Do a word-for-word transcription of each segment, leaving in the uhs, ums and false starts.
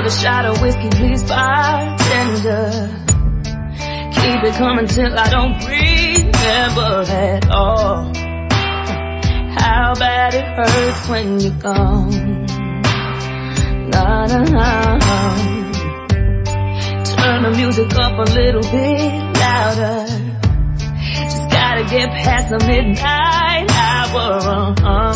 a shot of whiskey, please, bartender. Keep it coming till I don't remember at all how bad it hurts when you're gone. Na na na. Turn the music up a little bit louder. Just gotta get past the midnight hour. Uh-huh.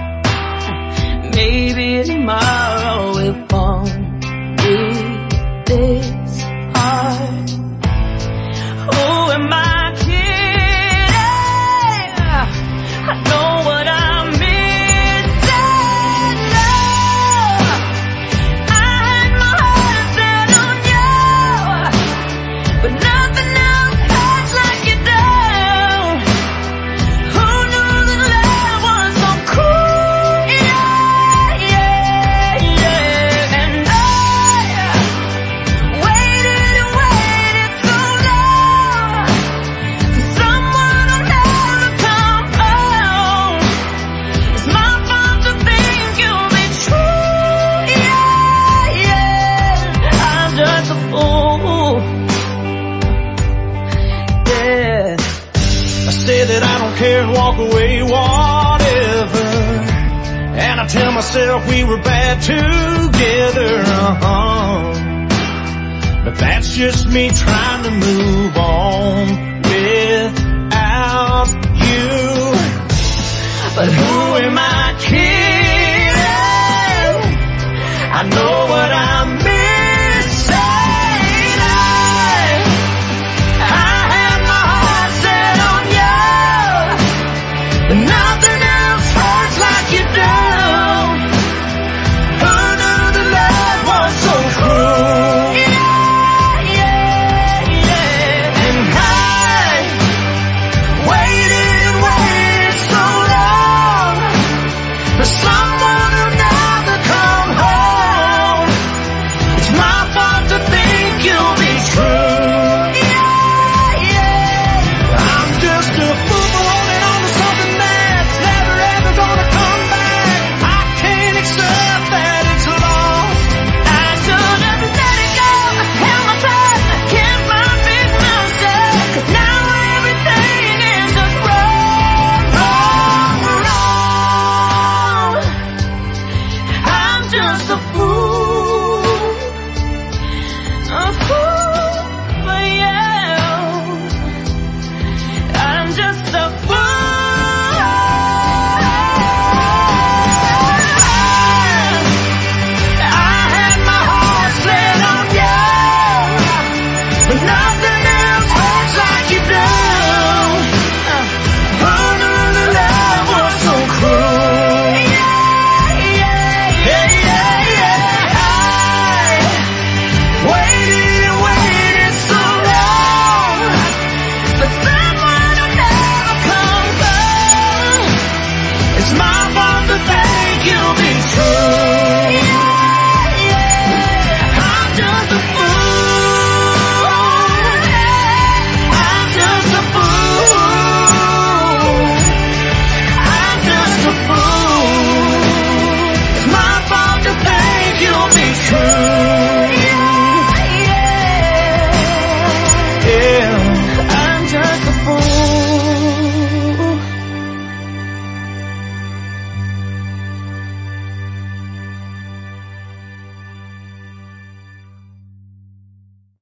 Maybe tomorrow it won't be this hard. Who am I kidding? I know what I'm missing. Love. I had my heart set on you, but nothing else hurts like you do. Who knew that love was so cruel? Yeah, yeah, yeah. And I waited and waited so long for someone who'll never come home. It's my fault to think you'll be true. Yeah, yeah. I'm just a fool. Yeah. I say that I don't care and walk away, whatever. And I tell myself we were bad together, uh-huh. But that's just me trying to move on without you. But who am I kidding? I know what I'm missing. I, I had my heart set on you, but nothing else hurts like you do. Who knew the love was so cruel? Yeah, yeah, yeah. And I waited and waited so long for someone who'll never come home. It's my fault to think you'll be true. Yeah, yeah. I'm just a fool for holding on to something that's never ever gonna come back. I can't accept that it's lost. I should have let it go. I held my tongue. I kept my big mouth shut. 'Cause now everything is just wrong, wrong, wrong. I'm just a fool, a fool for you. I'm just a fool. I had my heart set on you, but nothing else hurts like you do.